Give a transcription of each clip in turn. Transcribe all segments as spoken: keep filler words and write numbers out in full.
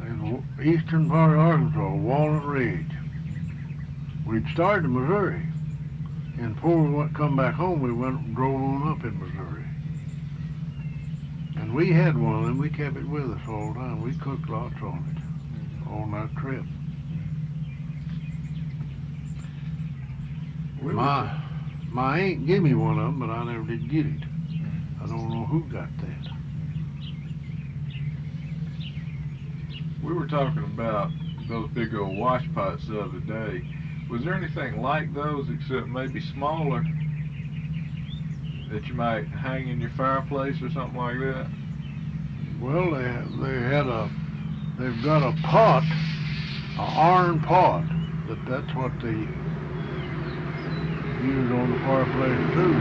in the eastern part of Arkansas, Walnut Ridge. We'd started in Missouri, and before we went, come back home, we went and drove on up in Missouri. And we had one of them. We kept it with us all the time. We cooked lots on it on that trip. We My my aunt gave me one of them, but I never did get it. I don't know who got that. We were talking about those big old wash pots the other day. Was there anything like those except maybe smaller that you might hang in your fireplace or something like that? Well, they they had a they've got a pot, a iron pot. That that's what they use on the fireplace too.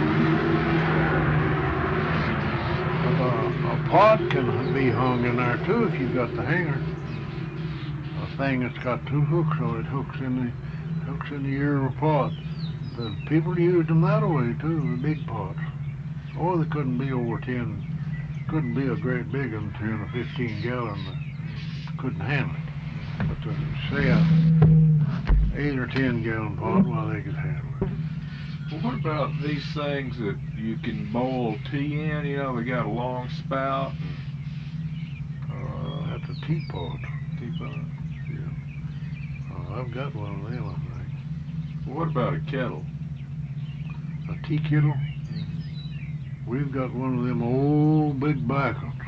But a, a pot can be hung in there too if you've got the hanger. A thing that's got two hooks on it, hooks in the hooks in the ear of a pot. The people used them that way too, the big pots. Or they couldn't be over ten, couldn't be a great big one, ten or fifteen gallon. They couldn't handle it. But to say a eight or ten gallon pot, well, they could handle it. Well, what about these things that you can boil tea in? You know, they got a long spout. Uh, that's a teapot. Teapot. Yeah. Oh, I've got one of them, I think. Well, what about a kettle? A tea kettle? We've got one of them old big black ones.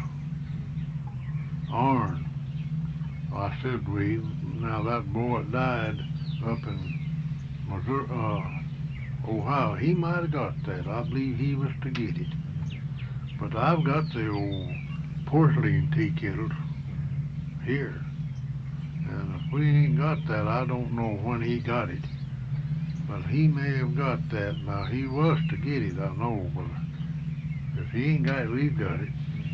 Iron. I said we. Now that boy died up in Missouri, uh, Ohio. He might have got that. I believe he was to get it. But I've got the old porcelain tea kettles here. And if we ain't got that, I don't know when he got it. But he may have got that. Now, he was to get it, I know, but if he ain't got it, we've got it.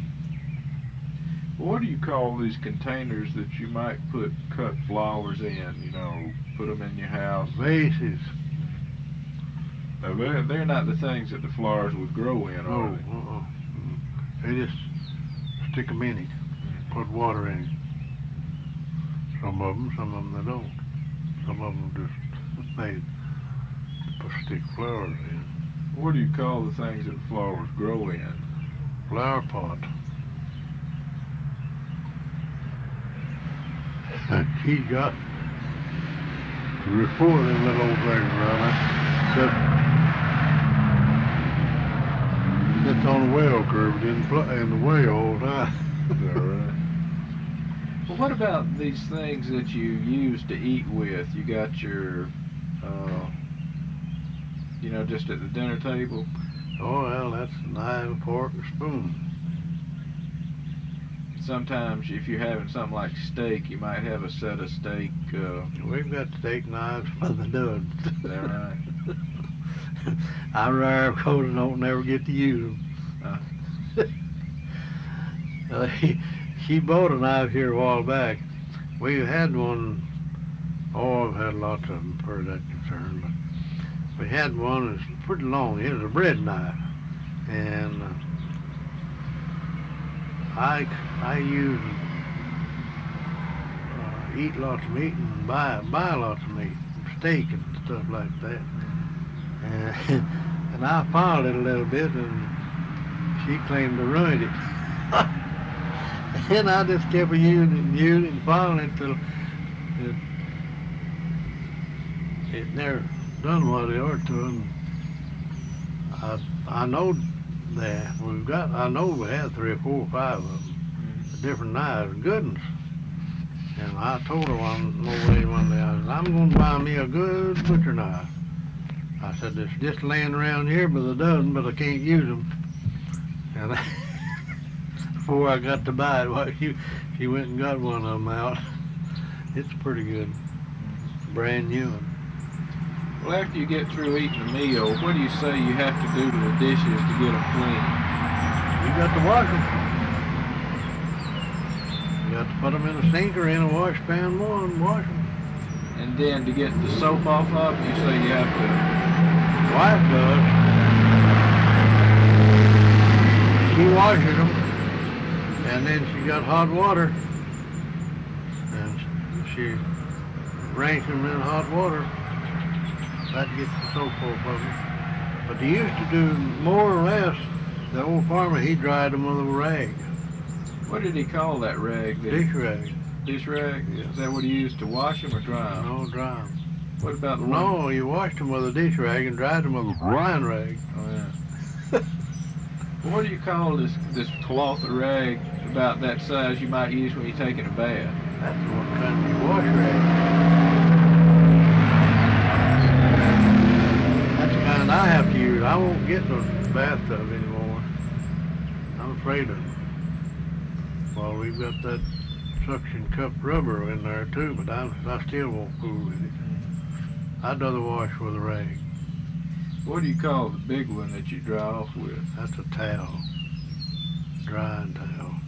What do you call these containers that you might put cut flowers in, you know, put them in your house? Vases. Now, they're, they're not the things that the flowers would grow in, are No, they? uh-uh. They just stick them in it, put water in it. Some of them, some of them they don't. Some of them just made to stick flowers in. What do you call the things that flowers grow in? Flower pot. He got three or four of them little old things around there. Sits on the well curve in, in the way all the time. Is that right? Well, what about these things that you use to eat with? You got your, uh, you know, just at the dinner table? Oh, well, that's a knife, fork, and spoon. Sometimes if you're having something like steak, you might have a set of steak. Uh, We've got steak knives for the duds. Is that right? I rare because I don't never get to use them. Uh. uh, he, she bought a knife here a while back. We had one, oh, I've had lots of them for that concern, but we had one that's pretty long. It was a bread knife, and uh, I I use uh, eat lots of meat and buy buy lots of meat, steak and stuff like that. And, and I followed it a little bit, and she claimed to ruin it. And I just kept using it and using it and following it till it, it never done what it ought to. And I I know that we've got. I know we had three or four or five of them, mm-hmm. different knives, good ones. And I told her one old lady one day, I said, I'm going to buy me a good butcher knife. I said, it's just laying around here by the dozen, but I can't use them. And I, before I got to buy it, well, she, she went and got one of them out. It's pretty good, brand new one. Well, after you get through eating a meal, what do you say you have to do to the dishes to get them clean? You got to wash them. You got to put them in a sink or in a wash pan more and wash them. And then to get the soap off of them, you say you have to... Wife does. She washes them, and then she got hot water, you rinse them in hot water. That gets the soap off of them. But they used to do more or less. The old farmer, he dried them with a rag, What did he call that rag? That dish rag. dish rag? Yes. Is that what he used to wash them or dry them? No, dry them. What about the one? No, you washed them with a dish rag and dried them with a brine rag. Oh yeah. Well, what do you call this this cloth or rag about that size you might use when you're taking a bath? That's the one kind of wash rag. That's the kind I have to use. I won't get no bathtub anymore. I'm afraid of it. Well, we've got that suction cup rubber in there too, but I, I still won't fool with it. I'd rather wash with a rag. What do you call the big one that you dry off with? That's a towel, drying towel.